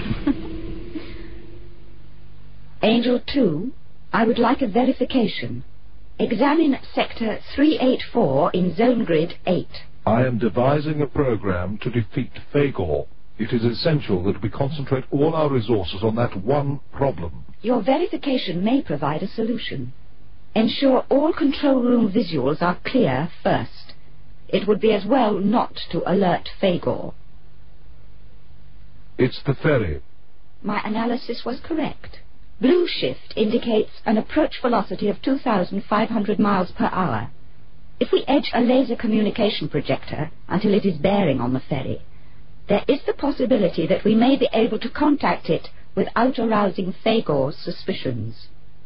Angel 2, I would like a verification. Examine Sector 384 in Zone Grid 8. I am devising a program to defeat Fagor. It is essential that we concentrate all our resources on that one problem. Your verification may provide a solution. Ensure all control room visuals are clear first. It would be as well not to alert Fagor. It's the ferry. My analysis was correct. Blue shift indicates an approach velocity of 2,500 miles per hour. If we edge a laser communication projector until it is bearing on the ferry, there is the possibility that we may be able to contact it without arousing Fagor's suspicions.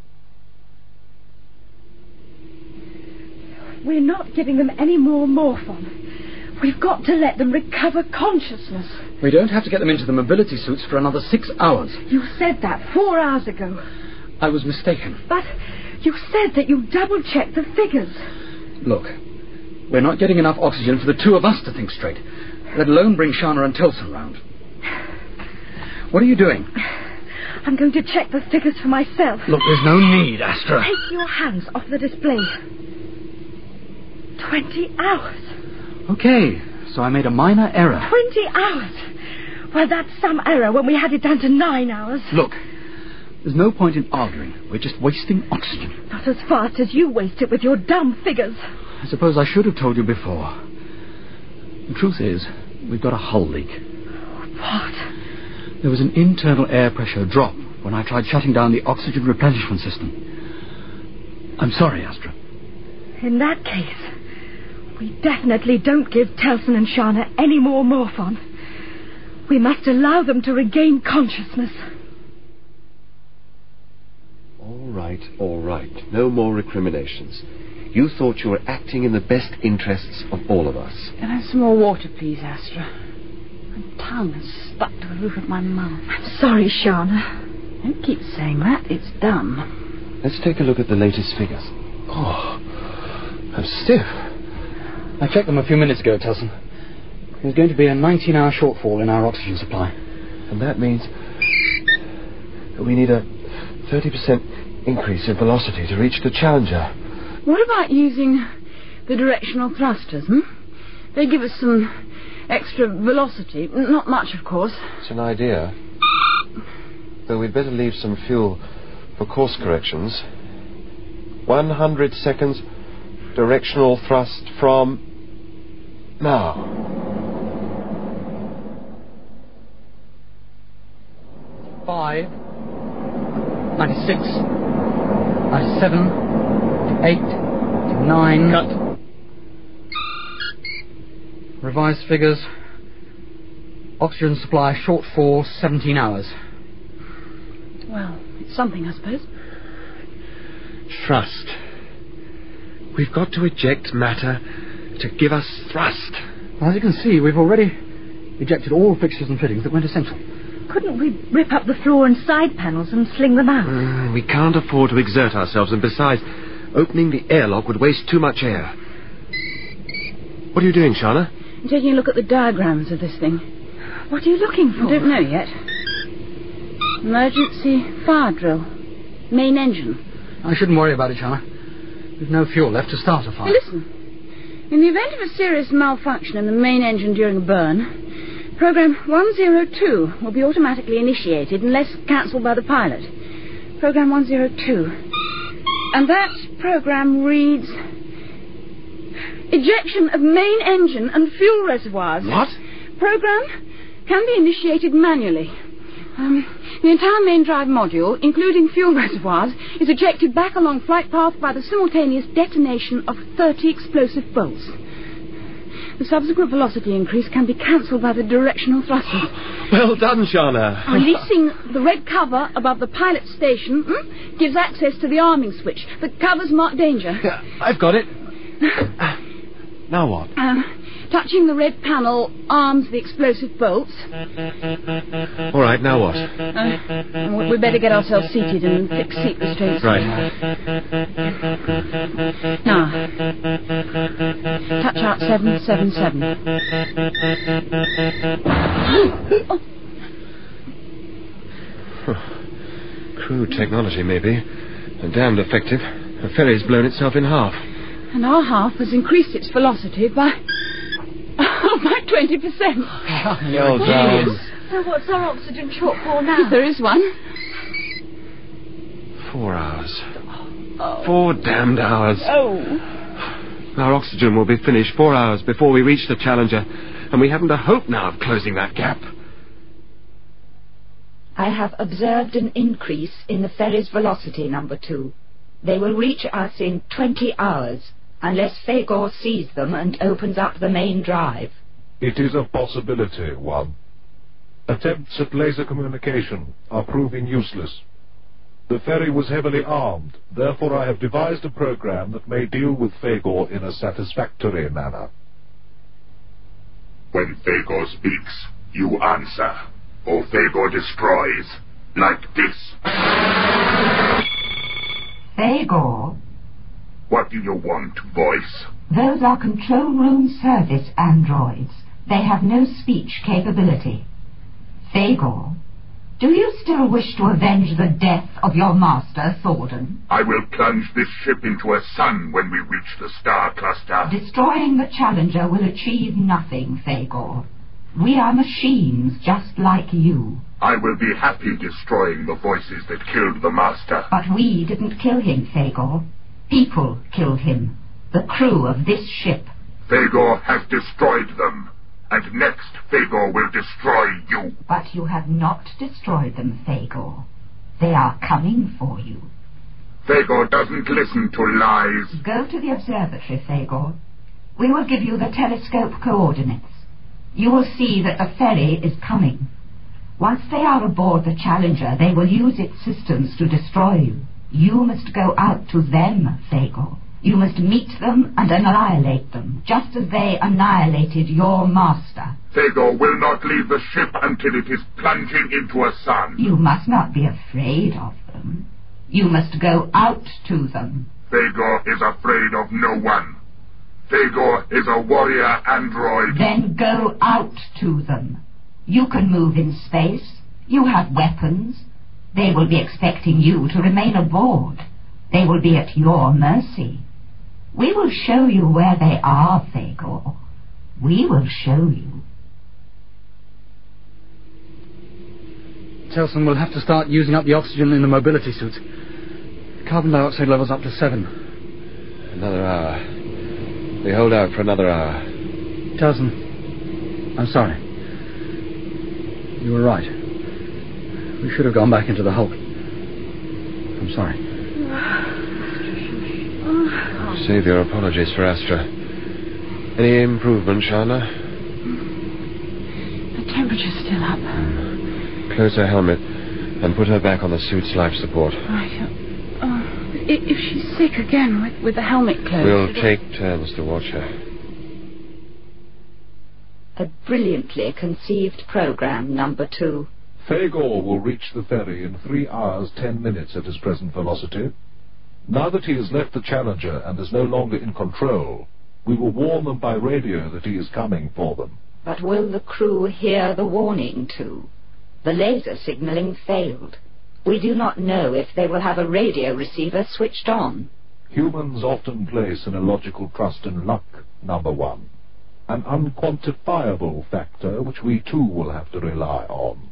We're not giving them any more morphine. We've got to let them recover consciousness. We don't have to get them into the mobility suits for another 6 hours. You said that 4 hours ago. I was mistaken. But you said that you double-checked the figures. Look, we're not getting enough oxygen for the two of us to think straight, let alone bring Shana and Telson round. What are you doing? I'm going to check the figures for myself. Look, there's no need, Astra. Take your hands off the display. 20 hours. Okay, so I made a minor error. 20 hours? Well, that's some error when we had it down to 9 hours. Look, there's no point in arguing. We're just wasting oxygen. Not as fast as you waste it with your dumb figures. I suppose I should have told you before. The truth is, we've got a hull leak. What? There was an internal air pressure drop when I tried shutting down the oxygen replenishment system. I'm sorry, Astra. In that case, we definitely don't give Telson and Shana any more morphine. We must allow them to regain consciousness. All right. No more recriminations. You thought you were acting in the best interests of all of us. Can I have some more water, please, Astra? My tongue is stuck to the roof of my mouth. I'm sorry, Shana. Don't keep saying that. It's dumb. Let's take a look at the latest figures. Oh, I'm stiff. I checked them a few minutes ago, Telson. There's going to be a 19-hour shortfall in our oxygen supply. And that means that we need a 30% increase in velocity to reach the Challenger. What about using the directional thrusters, They give us some extra velocity. Not much, of course. It's an idea. Though we'd better leave some fuel for course corrections. 100 seconds directional thrust from now. 5, 96, 97, 8, 9. Cut. Revised figures. Oxygen supply short for 17 hours. Well, it's something, I suppose. Thrust. We've got to eject matter to give us thrust. As you can see, we've already ejected all fixtures and fittings that weren't essential. Couldn't we rip up the floor and side panels and sling them out? We can't afford to exert ourselves, and besides, opening the airlock would waste too much air. What are you doing, Shana? I'm taking a look at the diagrams of this thing. What are you looking for? I don't know yet. Emergency fire drill. Main engine. I shouldn't worry about it, Shana. There's no fuel left to start a fire. Hey, listen. In the event of a serious malfunction in the main engine during a burn, Program 102 will be automatically initiated unless cancelled by the pilot. Program 102. And that program reads... Ejection of main engine and fuel reservoirs. What? Program can be initiated manually. The entire main drive module, including fuel reservoirs, is ejected back along flight path by the simultaneous detonation of 30 explosive bolts. The subsequent velocity increase can be cancelled by the directional thrusters. Well done, Shana. Releasing the red cover above the pilot station gives access to the arming switch. The cover's marked danger. Yeah, I've got it. Now what? Touching the red panel arms the explosive bolts. All right, now what? We better get ourselves seated and fix seat restraints. Right. Now, touch out 777. Crude technology, maybe. And damned effective. The ferry's blown itself in half. And our half has increased its velocity by 20%. Well done. So what's our oxygen shortfall now? There is one. 4 hours. 4 damned hours. Oh. Our oxygen will be finished 4 hours before we reach the Challenger, and we haven't a hope now of closing that gap. I have observed an increase in the ferry's velocity, number 2. They will reach us in 20 hours, unless Fagor sees them and opens up the main drive. It is a possibility, one. Attempts at laser communication are proving useless. The ferry was heavily armed, therefore I have devised a program that may deal with Fagor in a satisfactory manner. When Fagor speaks, you answer, or Fagor destroys, like this. Fagor? What do you want, voice? Those are control room service androids. They have no speech capability. Fagor, do you still wish to avenge the death of your master, Thordan? I will plunge this ship into a sun when we reach the star cluster. Destroying the Challenger will achieve nothing, Fagor. We are machines just like you. I will be happy destroying the voices that killed the master. But we didn't kill him, Fagor. People killed him. The crew of this ship. Fagor has destroyed them. And next, Fagor will destroy you. But you have not destroyed them, Fagor. They are coming for you. Fagor doesn't listen to lies. Go to the observatory, Fagor. We will give you the telescope coordinates. You will see that the ferry is coming. Once they are aboard the Challenger, they will use its systems to destroy you. You must go out to them, Fagor. You must meet them and annihilate them, just as they annihilated your master. Fagor will not leave the ship until it is plunging into a sun. You must not be afraid of them. You must go out to them. Fagor is afraid of no one. Fagor is a warrior android. Then go out to them. You can move in space. You have weapons. They will be expecting you to remain aboard. They will be at your mercy. We will show you where they are, Fagor. We will show you. Telson will have to start using up the oxygen in the mobility suits. Carbon dioxide levels up to 7. Another hour. We hold out for another hour. Telson, I'm sorry. You were right. We should have gone back into the Hulk. I'm sorry. Save your apologies for Astra. Any improvement, Shana? The temperature's still up. Close her helmet and put her back on the suit's life support. Right. If she's sick again with the helmet closed... We'll take turns to watch her. A brilliantly conceived program, number 2. Fagor will reach the ferry in 3 hours, 10 minutes at his present velocity. Now that he has left the Challenger and is no longer in control, we will warn them by radio that he is coming for them. But will the crew hear the warning too? The laser signaling failed. We do not know if they will have a radio receiver switched on. Humans often place an illogical trust in luck, number 1. An unquantifiable factor which we too will have to rely on.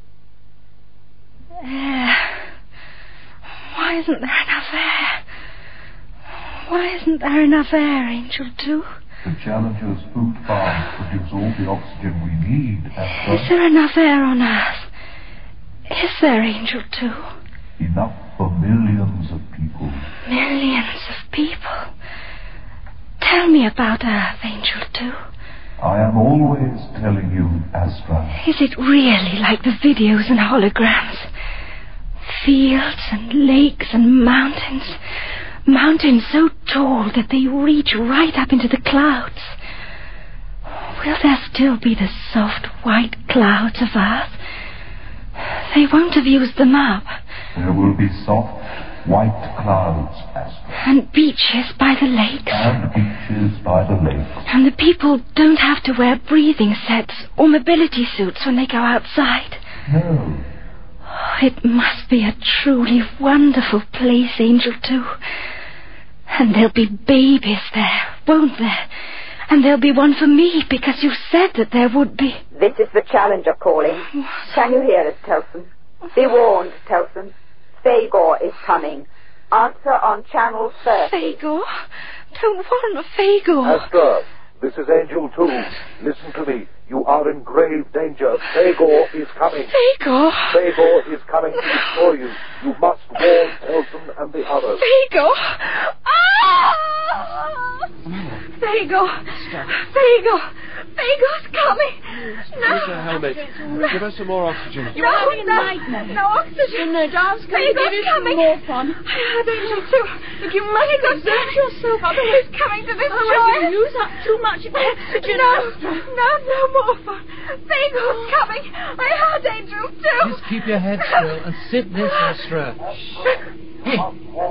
Why isn't there enough air? Why isn't there enough air, Angel 2? The Challenger's boot farms produce all the oxygen we need, Astra. Is there enough air on Earth? Is there, Angel 2? Enough for millions of people. Millions of people? Tell me about Earth, Angel 2. I am always telling you, Astra. Is it really like the videos and holograms? Fields and lakes and mountains. Mountains so tall that they reach right up into the clouds. Will there still be the soft white clouds of Earth? They won't have used them up. There will be soft white clouds, Astra. And beaches by the lakes. And beaches by the lakes. And the people don't have to wear breathing sets or mobility suits when they go outside. No. Oh, it must be a truly wonderful place, Angel 2. And there'll be babies there, won't there? And there'll be one for me, because you said that there would be. This is the Challenger calling. Can you hear us, Telson? Be warned, Telson. Fagor is coming. Answer on channel 30. Fagor? Don't want Fagor. Astra, this is Angel 2. Listen to me. You are in grave danger. Fagor is coming. Fagor? Fagor is coming to destroy you. You must warn Telson and the others. Fagor! Ah! Fagor! Fagor! Fagor's coming! Here's a helmet. Give us some more oxygen. No oxygen. No, Darcy, can you give you some more fun? I had Angel too. Look, you must exert yourself, otherwise coming to this joy. You use up too much oxygen. No more fun. Fagor's coming. I had Angel too. Just keep your head still and sit this, Astra. Here.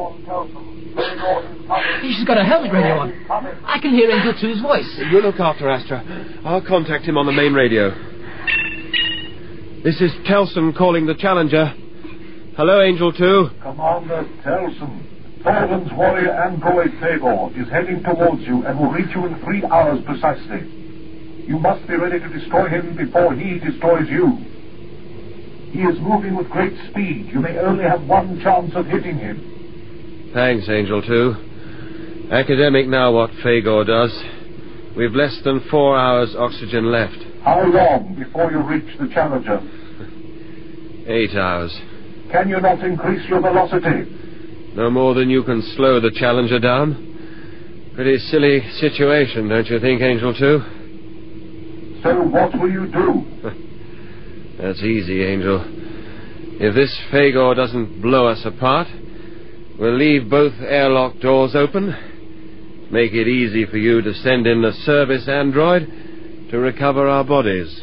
She's got a helmet radio on. I can hear Angel 2's voice. You look after Astra. I'll contact him on the main radio. This is Telson calling the Challenger. Hello, Angel 2. Commander Telson. Thorden's warrior android Fagor is heading towards you and will reach you in 3 hours precisely. You must be ready to destroy him before he destroys you. He is moving with great speed. You may only have one chance of hitting him. Thanks, Angel 2. Academic now what Fagor does. We've less than 4 hours oxygen left. How long before you reach the Challenger? 8 hours. Can you not increase your velocity? No more than you can slow the Challenger down. Pretty silly situation, don't you think, Angel 2? So what will you do? That's easy, Angel. If this Fagor doesn't blow us apart, we'll leave both airlock doors open, make it easy for you to send in the service android to recover our bodies.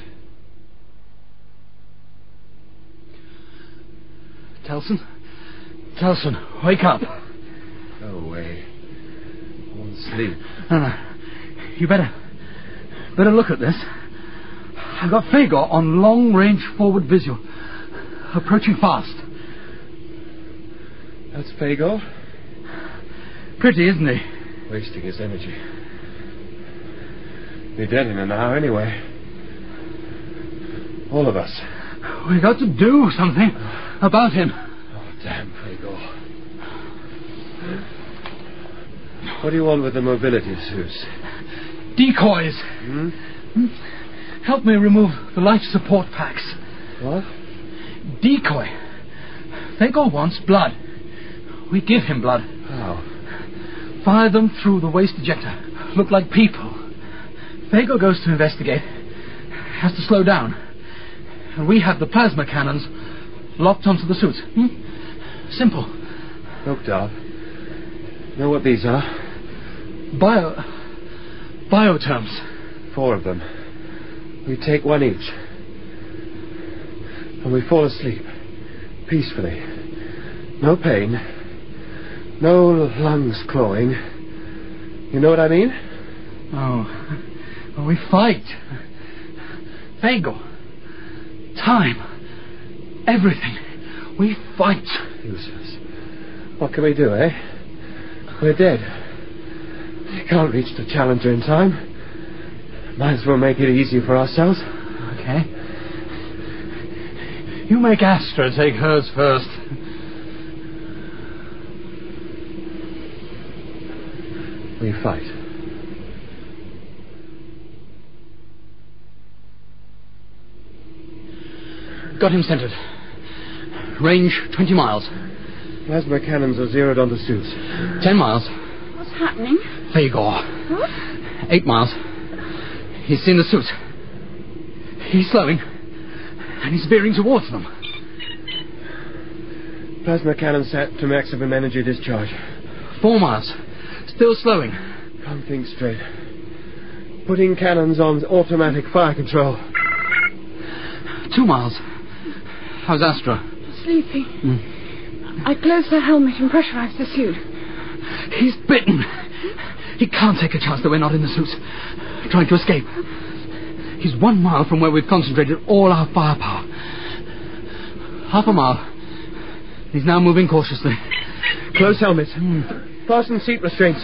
Telson, wake up. Go away. I won't sleep. No. You better look at this. I've got Fagor on long-range forward visual. Approaching fast. That's Fagor? Pretty, isn't he? Wasting his energy. Be dead in an hour anyway. All of us. We got to do something about him. Oh, damn Fagor. What do you want with the mobility suits? Decoys. Help me remove the life support packs. What? Decoy. Fagor wants blood. We give him blood. How? Fire them through the waste ejector. Look like people. Fagor goes to investigate. Has to slow down. And we have the plasma cannons locked onto the suits. Simple. Look, Dov. Know what these are? Bioterms. 4 of them. We take one each. And we fall asleep. Peacefully. No pain. No lungs clawing. You know what I mean? Oh. Well, we fight. Fagor. Time. Everything. We fight. Useless. What can we do, eh? We're dead. You can't reach the Challenger in time. Might as well make it easy for ourselves. Okay. You make Astra take hers first. We fight. Got him centered. Range 20 miles. Plasma cannons are zeroed on the suits. 10 miles. What's happening? Fagor. What? 8 miles. He's seen the suits. He's slowing. And he's veering towards them. Plasma cannon set to maximum energy discharge. 4 miles. Still slowing. Can't think straight. Putting cannons on automatic fire control. 2 miles. How's Astra? Sleepy. I closed the helmet and pressurized the suit. He's bitten. He can't take a chance that we're not in the suits. Trying to escape. He's 1 mile from where we've concentrated all our firepower. 1/2 mile. He's now moving cautiously. Close helmet. Fasten seat restraints.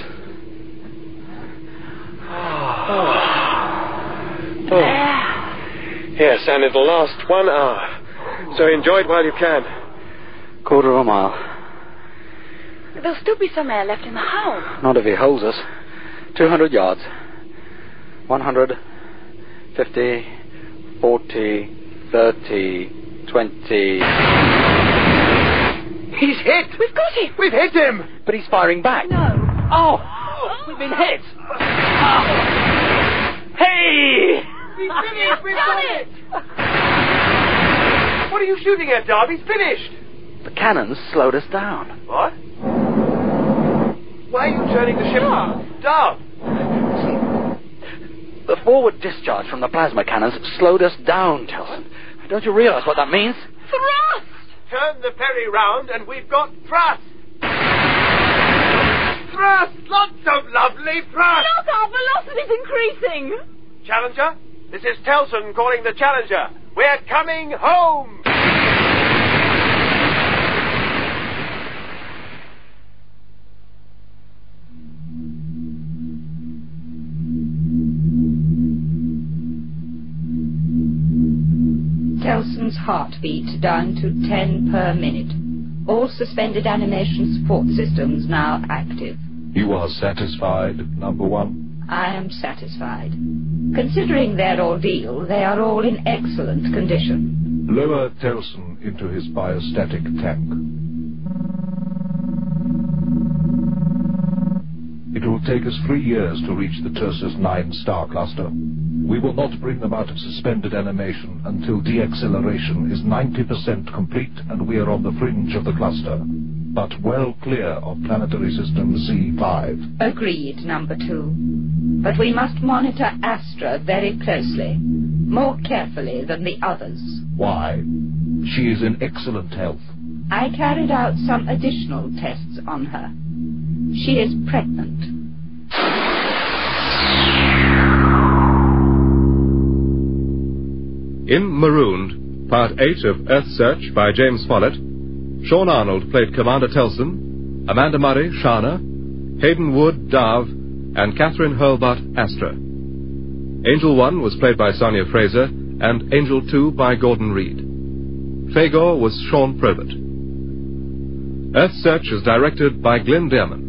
Yes, and it'll last 1 hour. So enjoy it while you can. 1/4 mile. There'll still be some air left in the hull. Not if he holds us. 200 yards. 100, 50, 40, 30, 20... He's hit! We've got him! We've hit him! But he's firing back. No. Oh! We've been hit! Oh. Hey! finished! We've done it! What are you shooting at, Darby? He's finished! The cannons slowed us down. What? Why are you turning the ship down? The forward discharge from the plasma cannons slowed us down, Telson. Don't you realize what that means? Thrust! Turn the ferry round and we've got thrust! Thrust! Lots of lovely thrust! Look, our velocity's increasing! Challenger, this is Telson calling the Challenger. We're coming home! Telson's heartbeat down to 10 per minute. All suspended animation support systems now active. You are satisfied, number one? I am satisfied. Considering their ordeal, they are all in excellent condition. Lower Telson into his biostatic tank. It will take us 3 years to reach the Tursus 9 star cluster. We will not bring them out of suspended animation until deacceleration is 90% complete and we are on the fringe of the cluster, but well clear of planetary system Z5. Agreed, number 2. But we must monitor Astra very closely, more carefully than the others. Why? She is in excellent health. I carried out some additional tests on her. She is pregnant. In Marooned, Part 8 of Earth Search by James Follett, Sean Arnold played Commander Telson, Amanda Murray, Shana, Hayden Wood, Darv, and Catherine Hurlbutt, Astra. Angel 1 was played by Sonia Fraser, and Angel 2 by Gordon Reed. Fagor was Sean Probert. Earth Search is directed by Glenn Dearman.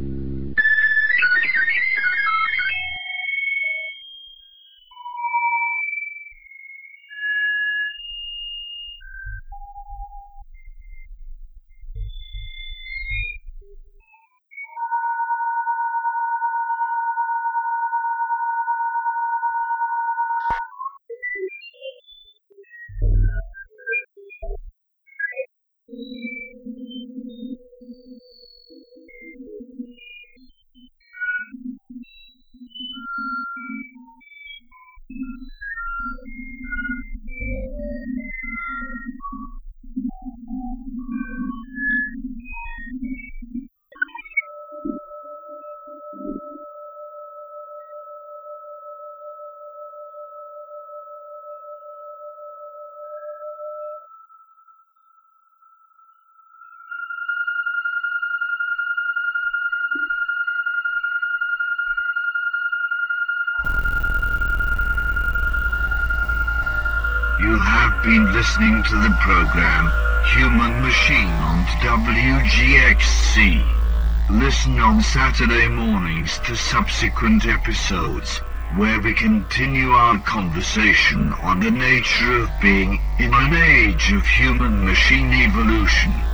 You have been listening to the program Human Machine on WGXC. Listen on Saturday mornings to subsequent episodes, where we continue our conversation on the nature of being in an age of human-machine evolution.